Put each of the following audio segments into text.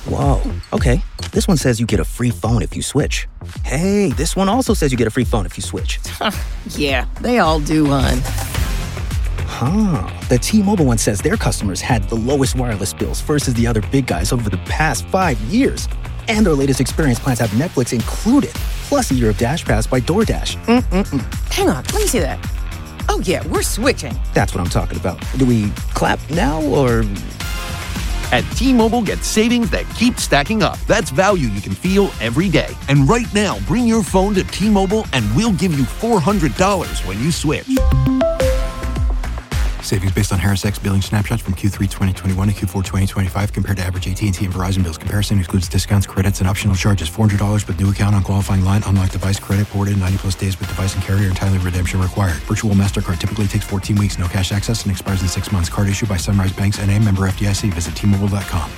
Whoa, okay. This one says you get a free phone if you switch. Hey, this one also says you get a free phone if you switch. Yeah, they all do, hon. The T-Mobile one says their customers had the lowest wireless bills versus the other big guys over the past 5 years. And their latest experience plans have Netflix included, plus a year of Dash Pass by DoorDash. Hang on, let me see that. Oh yeah, we're switching. That's what I'm talking about. Do we clap now, or...? At T-Mobile, get savings that keep stacking up. That's value you can feel every day. And right now, bring your phone to T-Mobile and we'll give you $400 when you switch. Savings based on Harris X billing snapshots from Q3 2021 to Q4 2025 compared to average AT&T and Verizon bills. Comparison excludes discounts, credits, and optional charges. $400 with new account on qualifying line. Unlocked device credit ported 90 plus days with device and carrier and timely redemption required. Virtual MasterCard typically takes 14 weeks. No cash access and expires in 6 months. Card issued by Sunrise Banks N.A. member FDIC. Visit T-Mobile.com.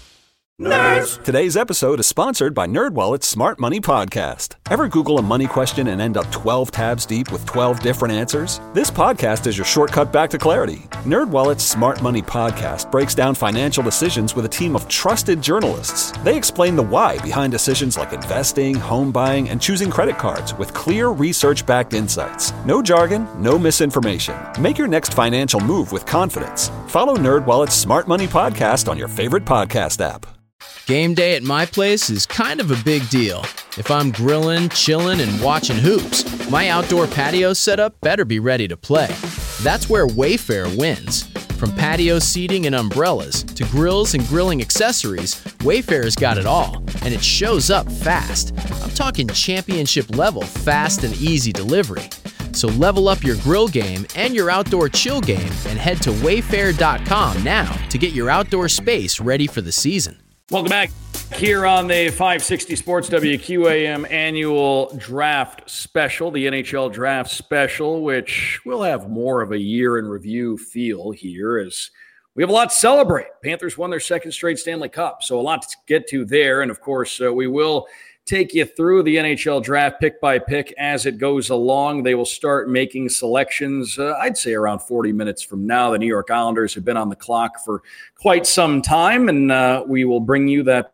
Nerds! Today's episode is sponsored by NerdWallet's Smart Money Podcast. Ever Google a money question and end up 12 tabs deep with 12 different answers? This podcast is your shortcut back to clarity. NerdWallet's Smart Money Podcast breaks down financial decisions with a team of trusted journalists. They explain the why behind decisions like investing, home buying, and choosing credit cards with clear research-backed insights. No jargon, no misinformation. Make your next financial move with confidence. Follow NerdWallet's Smart Money Podcast on your favorite podcast app. Game day at my place is kind of a big deal. If I'm grilling, chilling, and watching hoops, my outdoor patio setup better be ready to play. That's where Wayfair wins. From patio seating and umbrellas to grills and grilling accessories, Wayfair's got it all, and it shows up fast. I'm talking championship level fast and easy delivery. So level up your grill game and your outdoor chill game and head to wayfair.com now to get your outdoor space ready for the season. Welcome back here on the 560 Sports WQAM annual draft special, the NHL draft special, which will have more of a year in review feel here as we have a lot to celebrate. Panthers won their second straight Stanley Cup, so a lot to get to there. And of course, we will take you through the NHL draft pick by pick as it goes along. They will start making selections, I'd say around 40 minutes from now. The New York Islanders have been on the clock for quite some time, and we will bring you that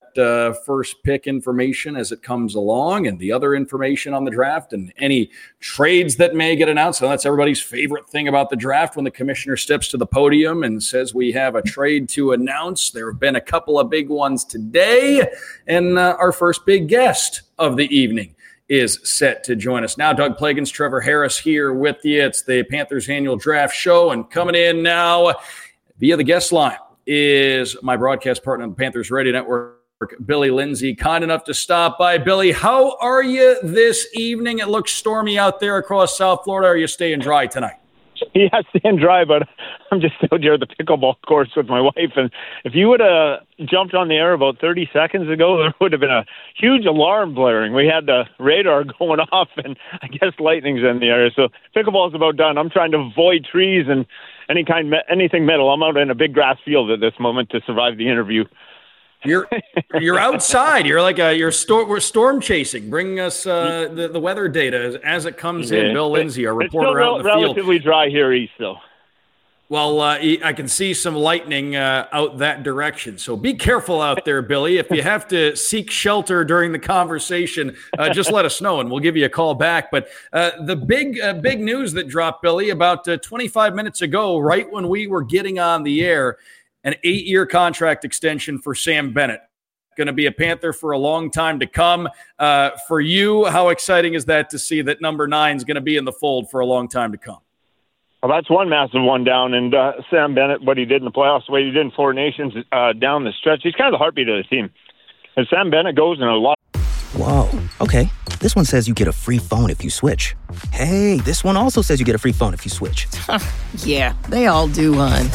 first pick information as it comes along and the other information on the draft and any trades that may get announced. So that's everybody's favorite thing about the draft when the commissioner steps to the podium and says we have a trade to announce. There have been a couple of big ones today, and our first big guest of the evening is set to join us now. Doug Plagens, Trevor Harris here with you. It's the Panthers annual draft show, and coming in now via the guest line is my broadcast partner on the Panthers Radio Network, Billy Lindsay, kind enough to stop by. Billy, how are you this evening? It looks stormy out there across South Florida. Are you staying dry tonight? Yeah, staying dry, but I'm just out here at the pickleball course with my wife. And if you would have jumped on the air about 30 seconds ago, there would have been a huge alarm blaring. We had the radar going off, and I guess lightning's in the area. So pickleball's about done. I'm trying to avoid trees and anything metal. I'm out in a big grass field at this moment to survive the interview. You're outside. You're like we're storm chasing. Bring us the weather data as it comes in. Bill Lindsay, our reporter out in the field. It's relatively dry here east, though. Well, I can see some lightning out that direction. So be careful out there, Billy. If you have to seek shelter during the conversation, just let us know and we'll give you a call back. But the big news that dropped, Billy, about 25 minutes ago, right when we were getting on the air, an 8-year contract extension for Sam Bennett. Going to be a Panther for a long time to come. For you, how exciting is that to see that number 9 is going to be in the fold for a long time to come? Well, that's one massive one down. And Sam Bennett, what he did in the playoffs, what he did in Four Nations down the stretch, he's kind of the heartbeat of the team. And Sam Bennett goes in a lot. Whoa, okay. This one says you get a free phone if you switch. Hey, this one also says you get a free phone if you switch. Yeah, they all do, hon.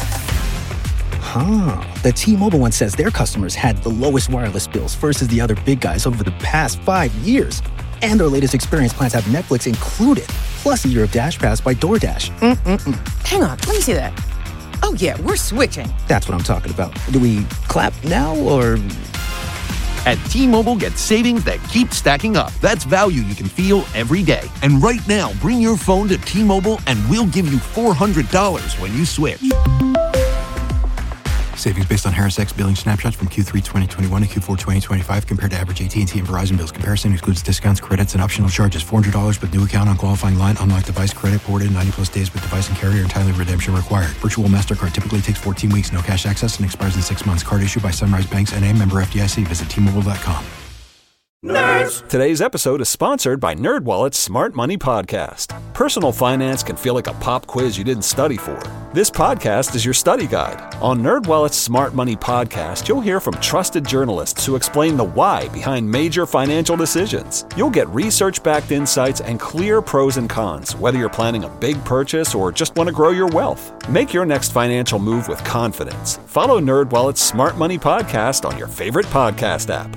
The T-Mobile one says their customers had the lowest wireless bills versus the other big guys over the past 5 years. And their latest experience plans have Netflix included, plus a year of Dash Pass by DoorDash. Hang on, let me see that. Oh yeah, we're switching. That's what I'm talking about. Do we clap now, or...? At T-Mobile, get savings that keep stacking up. That's value you can feel every day. And right now, bring your phone to T-Mobile and we'll give you $400 when you switch. Savings based on Harris X billing snapshots from Q3 2021 to Q4 2025 compared to average AT&T and Verizon bills. Comparison excludes discounts, credits, and optional charges. $400 with new account on qualifying line. Unlocked device credit ported 90-plus days with device and carrier. Entirely redemption required. Virtual MasterCard typically takes 14 weeks. No cash access and expires in 6 months. Card issued by Sunrise Banks N.A. member FDIC. Visit T-Mobile.com. Nerds! Today's episode is sponsored by NerdWallet's Smart Money Podcast. Personal finance can feel like a pop quiz you didn't study for. This podcast is your study guide. On NerdWallet's Smart Money Podcast, you'll hear from trusted journalists who explain the why behind major financial decisions. You'll get research-backed insights and clear pros and cons, whether you're planning a big purchase or just want to grow your wealth. Make your next financial move with confidence. Follow NerdWallet's Smart Money Podcast on your favorite podcast app.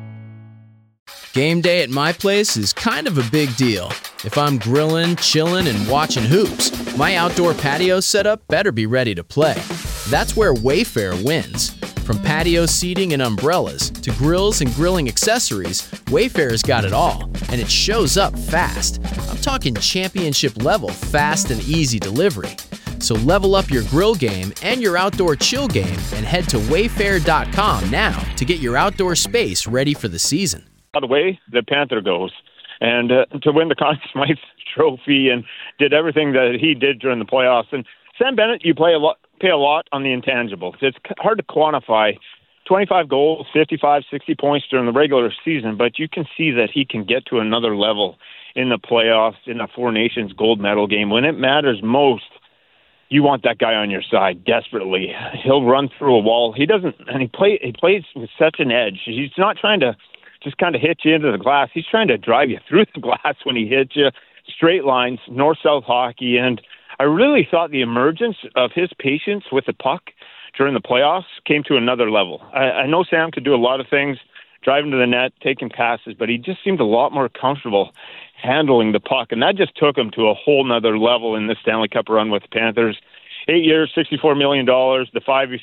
Game day at my place is kind of a big deal. If I'm grilling, chilling, and watching hoops, my outdoor patio setup better be ready to play. That's where Wayfair wins. From patio seating and umbrellas to grills and grilling accessories, Wayfair's got it all, and it shows up fast. I'm talking championship level fast and easy delivery. So level up your grill game and your outdoor chill game and head to wayfair.com now to get your outdoor space ready for the season. The way the Panther goes, and to win the Conn Smythe Trophy, and did everything that he did during the playoffs. And Sam Bennett, you pay a lot on the intangibles. It's hard to quantify 25 goals, 55, 60 points during the regular season, but you can see that he can get to another level in the playoffs, in a Four Nations gold medal game. When it matters most, you want that guy on your side desperately. He'll run through a wall. He doesn't, and he plays with such an edge. He's not trying to just kind of hit you into the glass. He's trying to drive you through the glass when he hits you. Straight lines, north-south hockey. And I really thought the emergence of his patience with the puck during the playoffs came to another level. I know Sam could do a lot of things, driving to the net, taking passes, but he just seemed a lot more comfortable handling the puck. And that just took him to a whole nother level in the Stanley Cup run with the Panthers. 8 years, $64 million. The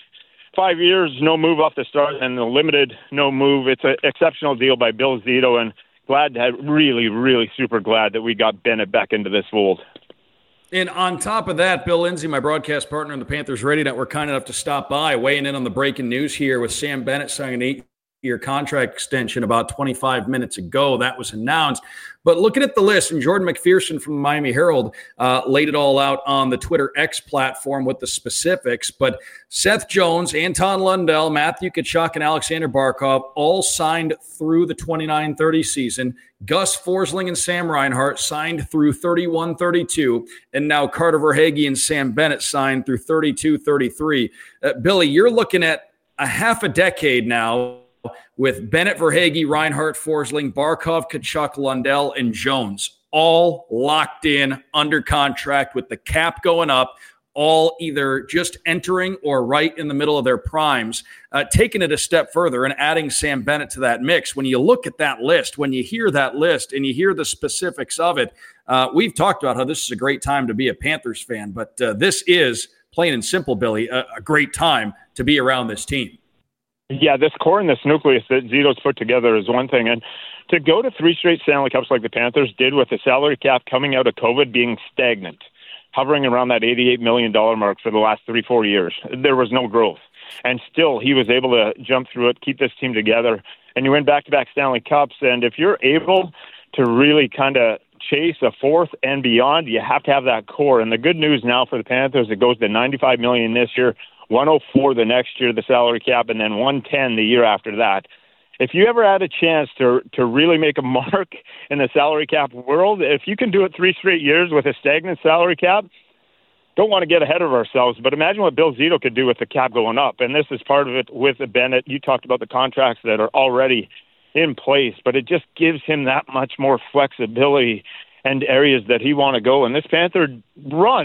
5 years, no move off the start, and the limited no move. It's an exceptional deal by Bill Zito, and really super glad that we got Bennett back into this fold. And on top of that, Bill Lindsay, my broadcast partner in the Panthers Radio Network, kind enough to stop by, weighing in on the breaking news here with Sam Bennett signing an 8-year contract extension about 25 minutes ago. That was announced. But looking at the list, and Jordan McPherson from the Miami Herald laid it all out on the Twitter X platform with the specifics. But Seth Jones, Anton Lundell, Matthew Tkachuk, and Alexander Barkov all signed through the 29-30 season. Gus Forsling and Sam Reinhart signed through 31-32. And now Carter Verhaeghe and Sam Bennett signed through 32-33. Billy, you're looking at a half a decade now with Bennett, Verhaeghe, Reinhart, Forsling, Barkov, Tkachuk, Lundell, and Jones, all locked in under contract with the cap going up, all either just entering or right in the middle of their primes. Taking it a step further and adding Sam Bennett to that mix, when you look at that list, when you hear that list and you hear the specifics of it, we've talked about how this is a great time to be a Panthers fan, but this is, plain and simple, Billy, a great time to be around this team. Yeah, this core and this nucleus that Zito's put together is one thing. And to go to 3 straight Stanley Cups like the Panthers did with the salary cap coming out of COVID being stagnant, hovering around that $88 million mark for the last 3-4 years, there was no growth. And still, he was able to jump through it, keep this team together. And you win back-to-back Stanley Cups. And if you're able to really kind of chase a fourth and beyond, you have to have that core. And the good news now for the Panthers, it goes to $95 million this year, $104 the next year, the salary cap, and then $110 the year after that. If you ever had a chance to really make a mark in the salary cap world, if you can do it 3 straight years with a stagnant salary cap, don't want to get ahead of ourselves, but imagine what Bill Zito could do with the cap going up. And this is part of it with Bennett. You talked about the contracts that are already in place, but it just gives him that much more flexibility and areas that he want to go. And this Panther run,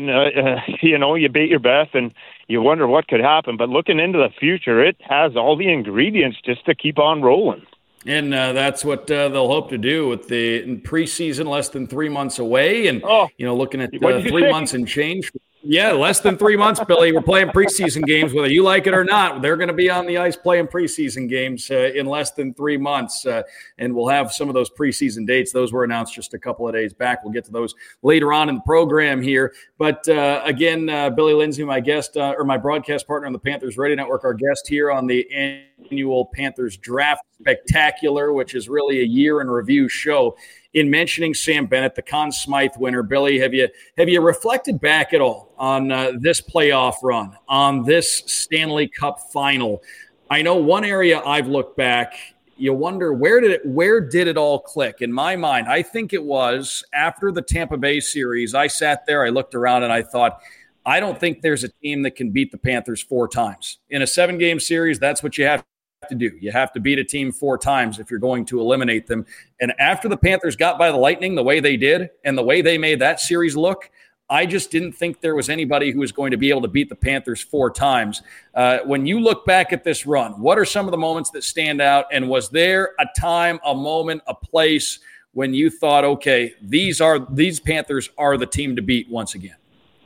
you bait your breath and you wonder what could happen. But looking into the future, it has all the ingredients just to keep on rolling. And that's what they'll hope to do with the preseason less than 3 months away. And, looking at 3 months and change Yeah, less than 3 months, Billy. We're playing preseason games, whether you like it or not. They're going to be on the ice playing preseason games in less than 3 months, and we'll have some of those preseason dates. Those were announced just a couple of days back. We'll get to those later on in the program here. But again, Billy Lindsay, my guest or my broadcast partner on the Panthers Radio Network, our guest here on the annual Panthers Draft Spectacular, which is really a year in review show. In mentioning Sam Bennett, the Conn Smythe winner, Billy, have you reflected back at all on this playoff run, on this Stanley Cup final? I know one area I've looked back, you wonder where did it all click? In my mind, I think it was after the Tampa Bay series. I sat there, I looked around, and I thought, I don't think there's a team that can beat the Panthers 4 times. In a 7-game series, that's what you have to do. You have to beat a team 4 times if you're going to eliminate them. And after the Panthers got by the Lightning the way they did and the way they made that series look, I just didn't think there was anybody who was going to be able to beat the Panthers 4 times. When you look back at this run, what are some of the moments that stand out? And was there a time, a moment, a place when you thought, okay, these Panthers are the team to beat once again?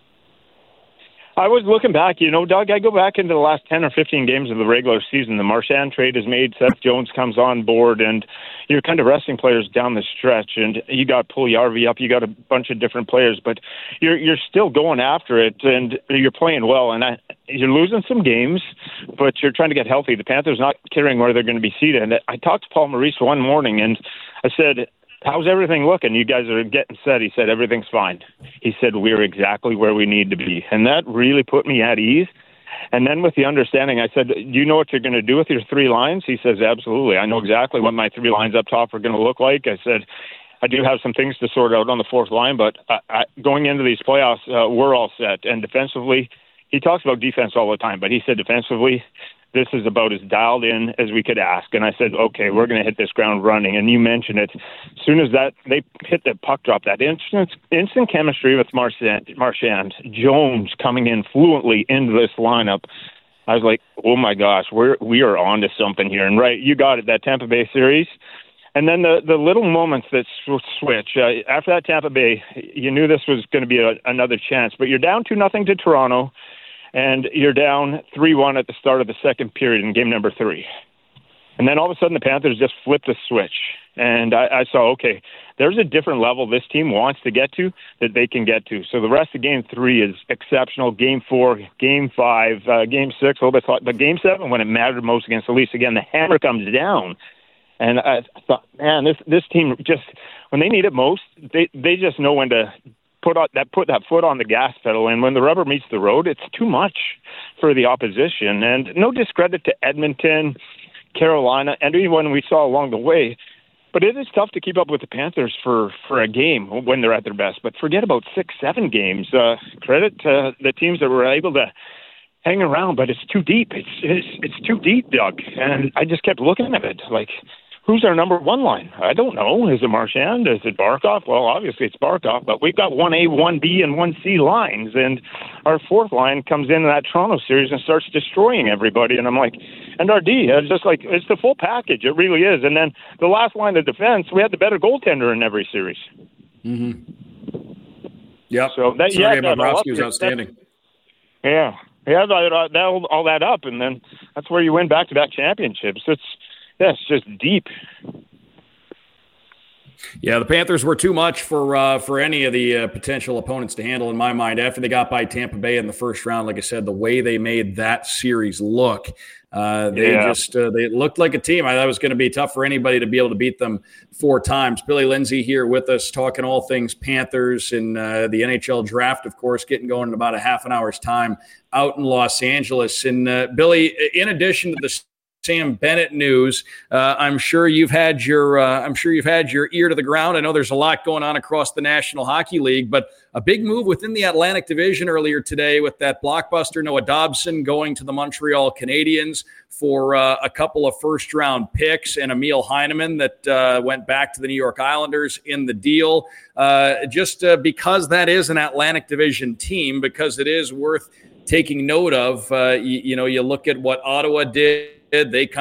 I was looking back, Doug, I go back into the last 10 or 15 games of the regular season. The Marchand trade is made, Seth Jones comes on board, and you're kind of resting players down the stretch. And you got Puljujarvi up, you got a bunch of different players, but you're still going after it, and you're playing well. And you're losing some games, but you're trying to get healthy. The Panthers not caring where they're going to be seated. And I talked to Paul Maurice one morning, and I said, how's everything looking? You guys are getting set. He said, everything's fine. He said, we're exactly where we need to be. And that really put me at ease. And then with the understanding, I said, do you know what you're going to do with your 3 lines? He says, absolutely. I know exactly what my 3 lines up top are going to look like. I said, I do have some things to sort out on the 4th line, but going into these playoffs, we're all set. And defensively, he talks about defense all the time, but he said defensively, this is about as dialed in as we could ask. And I said, okay, we're going to hit this ground running. And you mentioned it. As soon as that they hit the puck drop, that instant chemistry with Marchand, Jones coming in fluently into this lineup, I was like, oh my gosh, we are on to something here. And right, you got it, that Tampa Bay series. And then the little moments that switch. After that Tampa Bay, you knew this was going to be another chance. But you're down 2-0 to Toronto. And you're down 3-1 at the start of the second period in game number 3. And then all of a sudden the Panthers just flipped the switch. And I saw, okay, there's a different level this team wants to get to that they can get to. So the rest of game 3 is exceptional. Game 4, game 5, game 6, a little bit thought. But game 7, when it mattered most against the Leafs, again, the hammer comes down. And I thought, man, this team just, when they need it most, they just know when to put that foot on the gas pedal, and when the rubber meets the road, it's too much for the opposition. And no discredit to Edmonton, Carolina, and anyone we saw along the way, but it is tough to keep up with the Panthers for a game when they're at their best. But forget about 6-7 games. Credit to the teams that were able to hang around, but it's too deep. It's too deep, Doug. And I just kept looking at it like, who's our number 1 line? I don't know. Is it Marchand? Is it Barkov? Well, obviously it's Barkov, but we've got 1A, 1B, and 1C lines, and our 4th line comes into that Toronto series and starts destroying everybody, and I'm like, and our D, it's just like, it's the full package. It really is. And then the last line of defense, we had the better goaltender in every series. Mm-hmm. Yeah. So that, Sergei Bobrovsky was outstanding. Yeah. Yeah, all that up, and then that's where you win back-to-back championships. It's just deep. Yeah, the Panthers were too much for any of the potential opponents to handle, in my mind. After they got by Tampa Bay in the first round, like I said, the way they made that series look, they looked like a team. I thought it was going to be tough for anybody to be able to beat them 4 times. Billy Lindsay here with us, talking all things Panthers and the NHL draft, of course, getting going in about a half an hour's time out in Los Angeles. And Billy, in addition to the Sam Bennett news, I'm sure you've had your ear to the ground. I know there's a lot going on across the National Hockey League, but a big move within the Atlantic Division earlier today with that blockbuster Noah Dobson going to the Montreal Canadiens for a couple of first-round picks and Emil Heineman that went back to the New York Islanders in the deal. Just because that is an Atlantic Division team, because it is worth taking note of. You look at what Ottawa did. They kind of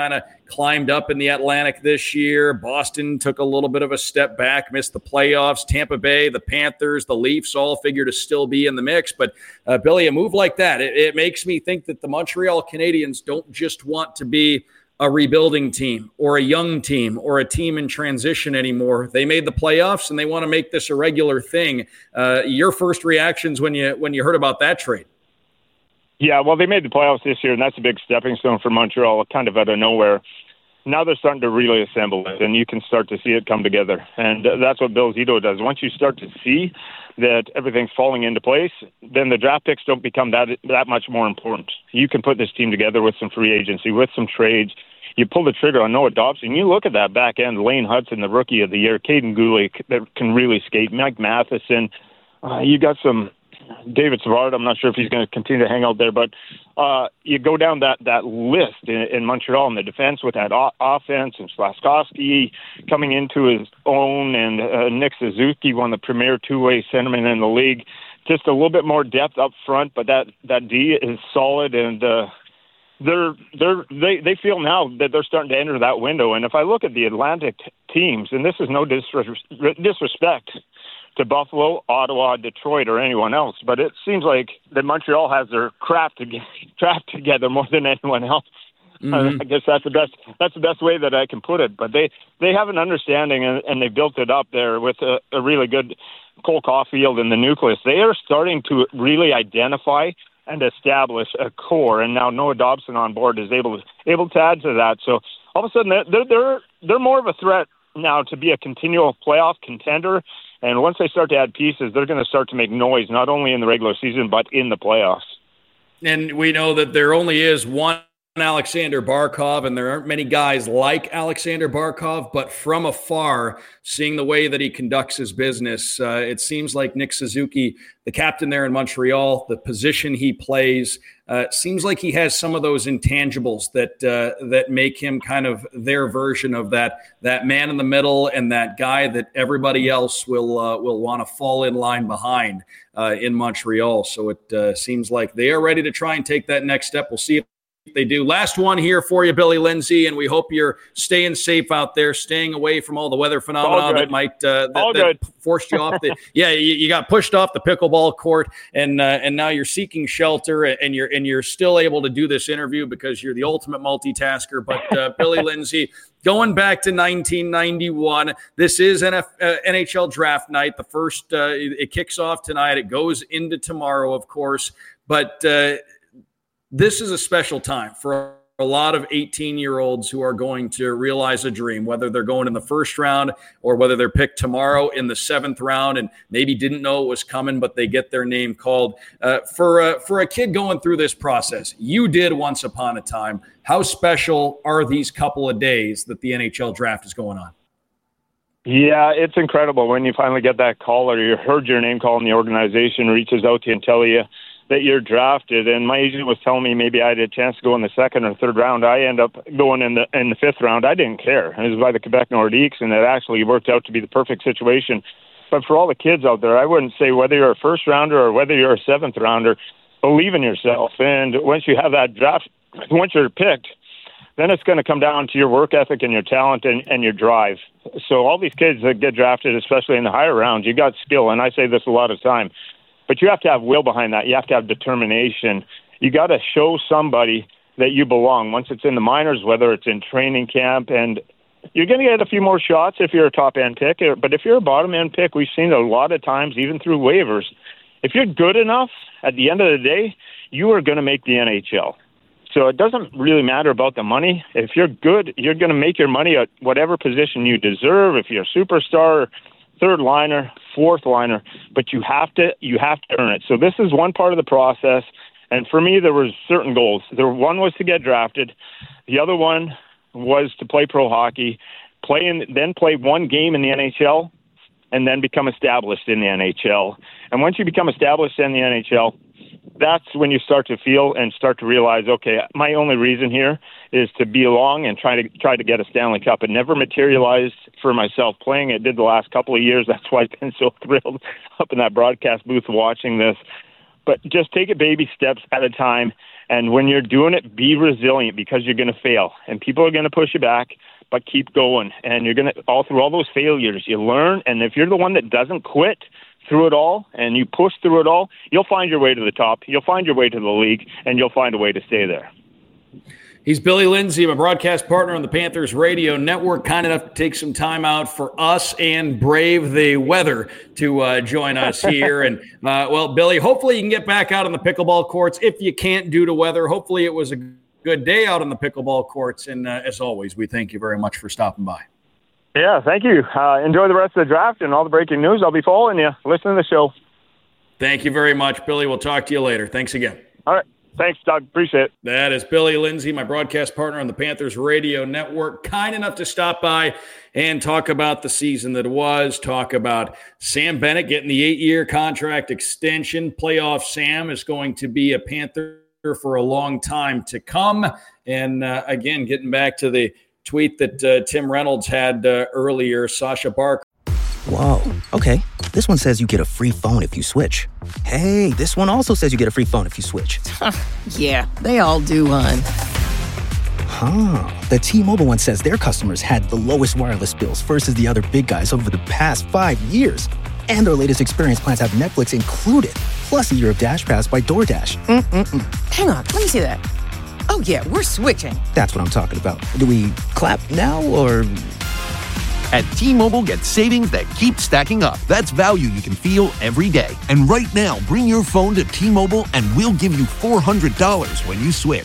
climbed up in the Atlantic this year. Boston took a little bit of a step back, missed the playoffs. Tampa Bay, the Panthers, the Leafs all figure to still be in the mix. But, Billy, a move like that, it makes me think that the Montreal Canadiens don't just want to be a rebuilding team or a young team or a team in transition anymore. They made the playoffs, and they want to make this a regular thing. Your first reactions when you heard about that trade? Yeah, well, they made the playoffs this year, and that's a big stepping stone for Montreal, kind of out of nowhere. Now they're starting to really assemble it, and you can start to see it come together. And that's what Bill Zito does. Once you start to see that everything's falling into place, then the draft picks don't become that much more important. You can put this team together with some free agency, with some trades. You pull the trigger on Noah Dobson. You look at that back end, Lane Hudson, the rookie of the year, Caden Gulick, that can really skate, Mike Matheson. You got some David Savard. I'm not sure if he's going to continue to hang out there, but you go down that list in Montreal in the defense with that offense, and Slavkovsky coming into his own, and Nick Suzuki, one of the premier two-way centermen in the league. Just a little bit more depth up front, but that D is solid, and they feel now that they're starting to enter that window. And if I look at the Atlantic teams, and this is no disrespect to Buffalo, Ottawa, Detroit, or anyone else, but it seems like that Montreal has their craft together more than anyone else. I guess that's the best way that I can put it. But they have an understanding, and they built it up there with a really good Cole Caulfield in the nucleus. They are starting to really identify and establish a core, and now Noah Dobson on board is able to add to that. So all of a sudden, they're more of a threat now to be a continual playoff contender. And once they start to add pieces, they're going to start to make noise, not only in the regular season, but in the playoffs. And we know that there only is one Alexander Barkov, and there aren't many guys like Alexander Barkov, but from afar, seeing the way that he conducts his business, it seems like Nick Suzuki, the captain there in Montreal, the position he plays, seems like he has some of those intangibles that make him kind of their version of that man in the middle and that guy that everybody else will want to fall in line behind in Montreal. So it seems like they are ready to try and take that next step. We'll see if they do. Last one here for you, Billy Lindsay, and we hope you're staying safe out there, staying away from all the weather phenomena that might that forced you off the. Yeah, you got pushed off the pickleball court, and now you're seeking shelter, and you're still able to do this interview because you're the ultimate multitasker. But Billy Lindsay, going back to 1991, this is NHL draft night. The first it kicks off tonight. It goes into tomorrow, of course, but. This is a special time for a lot of 18-year-olds who are going to realize a dream, whether they're going in the first round or whether they're picked tomorrow in the 7th round and maybe didn't know it was coming, but they get their name called. For a kid going through this process, you did once upon a time. How special are these couple of days that the NHL draft is going on? Yeah, it's incredible when you finally get that call or you heard your name called and the organization reaches out to you and tell you that you're drafted. And my agent was telling me maybe I had a chance to go in the 2nd or 3rd round. I end up going in the 5th round. I didn't care. It was by the Quebec Nordiques, and it actually worked out to be the perfect situation. But for all the kids out there, I wouldn't say whether you're a 1st rounder or whether you're a 7th rounder, believe in yourself. And once you have that draft, once you're picked, then it's going to come down to your work ethic and your talent and your drive. So all these kids that get drafted, especially in the higher rounds, you got skill. And I say this a lot of time. But you have to have will behind that. You have to have determination. You got to show somebody that you belong. Once it's in the minors, whether it's in training camp, and you're going to get a few more shots if you're a top-end pick. But if you're a bottom-end pick, we've seen a lot of times, even through waivers, if you're good enough, at the end of the day, you are going to make the NHL. So it doesn't really matter about the money. If you're good, you're going to make your money at whatever position you deserve. If you're a superstar, 3rd liner, 4th liner, but you have to earn it. So this is one part of the process. And for me, there was certain goals. One was to get drafted. The other one was to play pro hockey, then play one game in the NHL, and then become established in the NHL. And once you become established in the NHL, that's when you start to feel and start to realize, okay, my only reason here is to belong and try to get a Stanley Cup. It never materialized for myself playing. It did the last couple of years. That's why I've been so thrilled up in that broadcast booth watching this. But just take it baby steps at a time. And when you're doing it, be resilient because you're going to fail. And people are going to push you back, but keep going. And you're going to, through all those failures, you learn. And if you're the one that doesn't quit through it all and you push through it all, you'll find your way to the top. You'll find your way to the league, and you'll find a way to stay there. He's Billy Lindsay, my broadcast partner on the Panthers Radio Network, kind enough to take some time out for us and brave the weather to join us here. And, Billy, hopefully you can get back out on the pickleball courts. If you can't due to weather, hopefully it was a good day out on the pickleball courts. And as always, we thank you very much for stopping by. Yeah, thank you. Enjoy the rest of the draft and all the breaking news. I'll be following you. Listen to the show. Thank you very much, Billy. We'll talk to you later. Thanks again. All right. Thanks, Doug. Appreciate it. That is Billy Lindsay, my broadcast partner on the Panthers Radio Network, kind enough to stop by and talk about the season that was, talk about Sam Bennett getting the 8-year contract extension. Playoff Sam is going to be a Panther for a long time to come. And again, getting back to the tweet that Tim Reynolds had earlier, Sasha Barker. Whoa, okay. This one says you get a free phone if you switch. Hey, this one also says you get a free phone if you switch. Yeah, they all do, hon. The T-Mobile one says their customers had the lowest wireless bills versus the other big guys over the past 5 years. And their latest experience plans have Netflix included, plus a year of Dash Pass by DoorDash. Hang on, let me see that. Oh, yeah, we're switching. That's what I'm talking about. Do we clap now or... At T-Mobile, get savings that keep stacking up. That's value you can feel every day. And right now, bring your phone to T-Mobile and we'll give you $400 when you switch.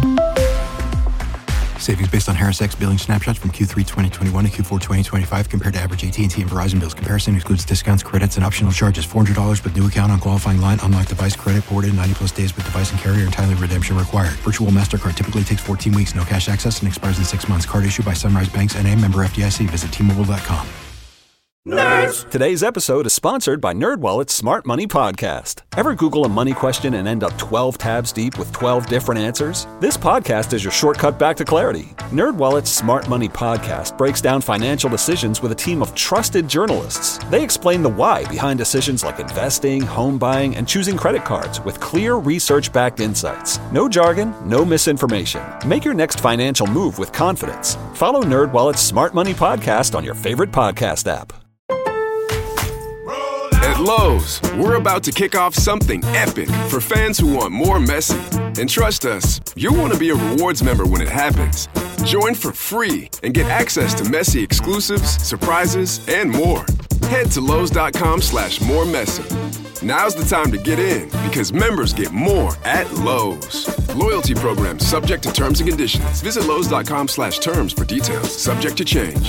Savings based on Harris X billing snapshots from Q3 2021 to Q4 2025 compared to average AT&T and Verizon bills. Comparison excludes discounts, credits, and optional charges. $400 with new account on qualifying line. Unlocked device credit ported 90-plus days with device and carrier and timely redemption required. Virtual MasterCard typically takes 14 weeks. No cash access and expires in 6 months. Card issued by Sunrise Banks N.A. member FDIC. Visit T-Mobile.com. Nerds! Today's episode is sponsored by NerdWallet's Smart Money Podcast. Ever Google a money question and end up 12 tabs deep with 12 different answers? This podcast is your shortcut back to clarity. NerdWallet's Smart Money Podcast breaks down financial decisions with a team of trusted journalists. They explain the why behind decisions like investing, home buying, and choosing credit cards with clear research-backed insights. No jargon, no misinformation. Make your next financial move with confidence. Follow NerdWallet's Smart Money Podcast on your favorite podcast app. At Lowe's, we're about to kick off something epic for fans who want more Messi. And trust us, you'll want to be a rewards member when it happens. Join for free and get access to Messi exclusives, surprises, and more. Head to Lowe's.com/moremessy. Now's the time to get in because members get more at Lowe's. Loyalty program subject to terms and conditions. Visit Lowe's.com/terms for details. Subject to change.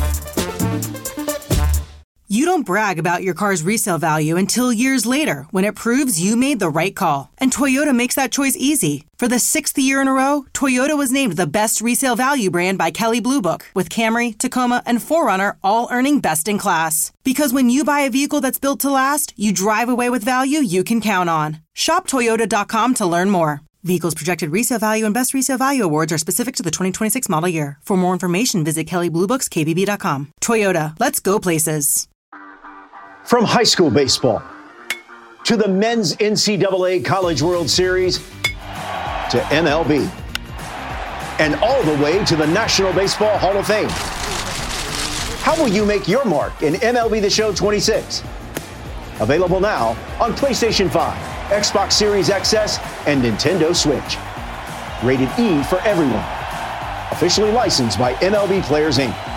You don't brag about your car's resale value until years later when it proves you made the right call. And Toyota makes that choice easy. For the 6th year in a row, Toyota was named the best resale value brand by Kelley Blue Book, with Camry, Tacoma, and 4Runner all earning best in class. Because when you buy a vehicle that's built to last, you drive away with value you can count on. Shop Toyota.com to learn more. Vehicles projected resale value and best resale value awards are specific to the 2026 model year. For more information, visit KelleyBlueBooksKBB.com. Toyota, let's go places. From high school baseball to the men's NCAA College World Series to MLB and all the way to the National Baseball Hall of Fame. How will you make your mark in MLB The Show 26? Available now on PlayStation 5, Xbox Series XS, and Nintendo Switch. Rated E for everyone. Officially licensed by MLB Players Inc.